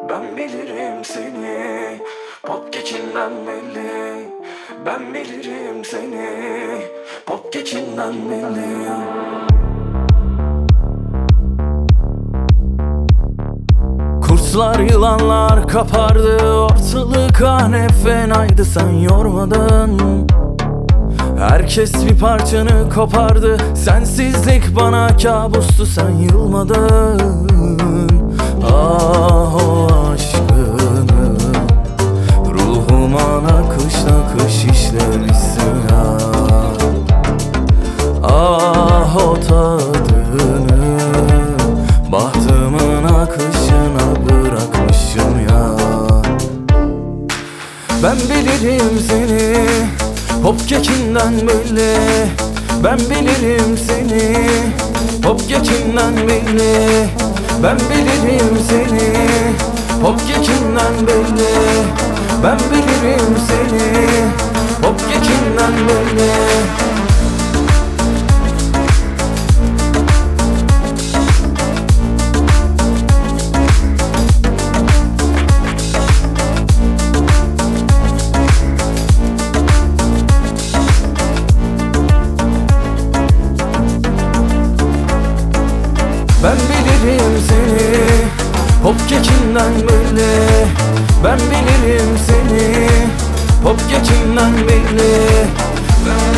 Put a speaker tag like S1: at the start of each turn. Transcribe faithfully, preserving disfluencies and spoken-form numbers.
S1: Ben bilirim seni, pop geçinden belli. Ben bilirim seni, pop geçinden belli. Kurtlar yılanlar kapardı, ortalık ah ne fenaydı, sen yormadın. Herkes bir parçanı kopardı, sensizlik bana kabustu, sen yılmadın. Ah o aşkını ruhuma nakış nakış işlemişsin ya. Ah o tadını bahtımın akışına bırakmışım ya. Ben bilirim seni, pop kekinden böyle. Ben bilirim seni, pop kekinden belli. Ben bilirim seni, pop kekinden belli. Ben bilirim seni, pop kekinden belli. Ben bilirim seni, pop kekinden böyle. Ben bilirim seni, pop kekinden belli. Ben